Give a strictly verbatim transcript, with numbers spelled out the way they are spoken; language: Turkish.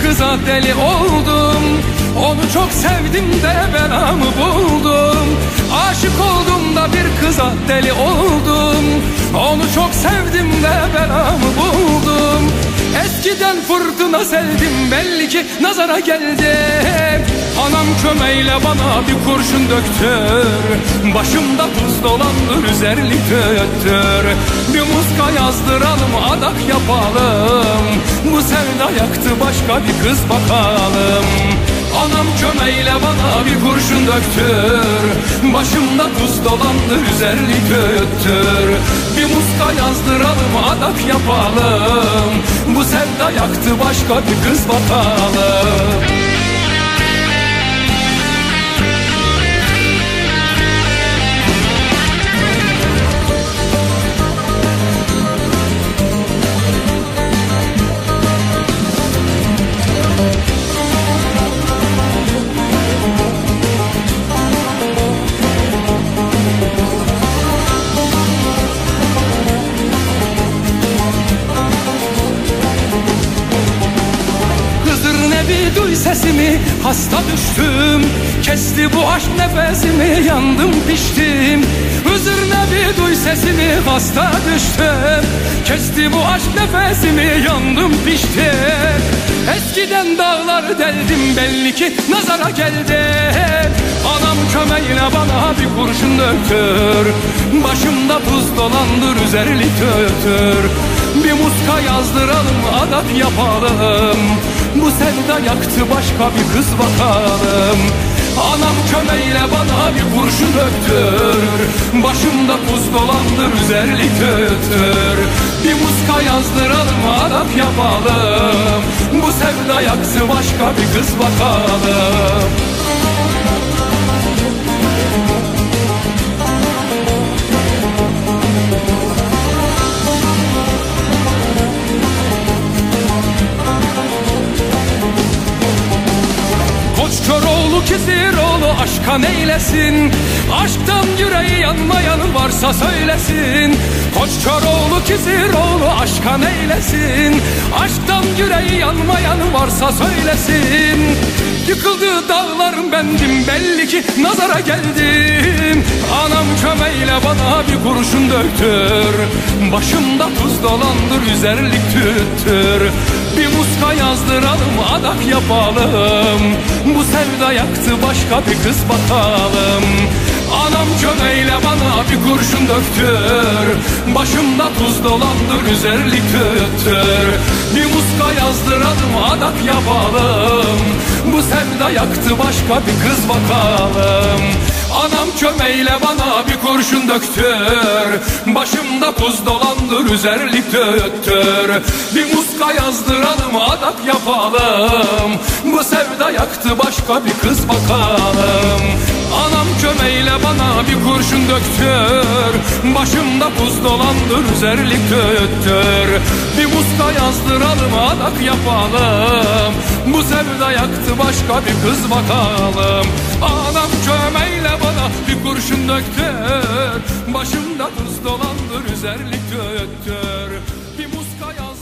kıza deli oldum. Onu çok sevdim de belamı buldum. Aşık oldum da bir kıza deli oldum. Onu çok sevdim de belamı buldum. Eskiden fırtına sevdim, belli ki nazara geldi. Anam kömeyle bana bir kurşun döktür. Başımda tuz dolandır, üzerlik öttür. Bir muska yazdıralım, adak yapalım. Bu sevda yaktı, başka bir kız bakalım. Anam kömeyle bana bir kurşun döktür. Başımda tuz dolandır, üzerlik öttür. Bir muska yazdıralım, adak yapalım. Bu sevda yaktı, başka bir kız bakalım. Duy sesimi, hasta düştüm. Kesti bu aşk nefesimi, yandım piştim. Hızır Nebi duy sesimi, hasta düştüm. Kesti bu aşk nefesimi, yandım piştim. Eskiden dağları deldim, belli ki nazara geldi. Anam kömeyle bana bir kurşun döktür. Başımda tuz dolandır, üzerlik ötür. Bir muska yazdıralım, adak yapalım. Bu sevda yaktı, başka bir kız bakalım. Anam kömeyle bana bir kurşun döktür. Başımda tuz dolandır, üzerlik ötür. Bir muska yazdıralım, adak yapalım. Bu sevda yaktı, başka bir kız bakalım. Koçkoroğlu Kiziroğlu aşka neylesin? Aşktan yüreği yanmayanı varsa söylesin. Koçkoroğlu Kiziroğlu aşka neylesin? Aşktan yüreği yanmayanı varsa söylesin. Yıkıldı dağlarım bendim, belli ki nazara geldim. Anam kömeyle bana bir kurşun döktür. Başımda tuz dolandır, üzerlik tüttür. Bir muska yazdıralım, adak yapalım. Bu sevda yaktı, başka bir kız bakalım. Anam kömeyle bana bir kurşun döktür. Başımda tuz dolandır, üzerlik tüttür. Bir muska yazdıralım, adak yapalım. Bu sevda yaktı, başka bir kız bakalım. Anam kömeyle bana bir kurşun döktür. Başımda tuz dolandır, üzerlik tüttür. Bir muska yazdıralım, adak yapalım. Bu sevda yaktı, başka bir kız bakalım. Anam kömeyle bana bir kurşun döktür. Başımda tuz dolandır, üzerlik tüttür. Bir muska yazdıralım, adak yapalım. Bu sevda yaktı, başka bir kız bakalım. Anam kömeyle bana bir kurşun döktür. Başımda tuz dolandır, üzerlik tüttür. Bir muska yazdıralım.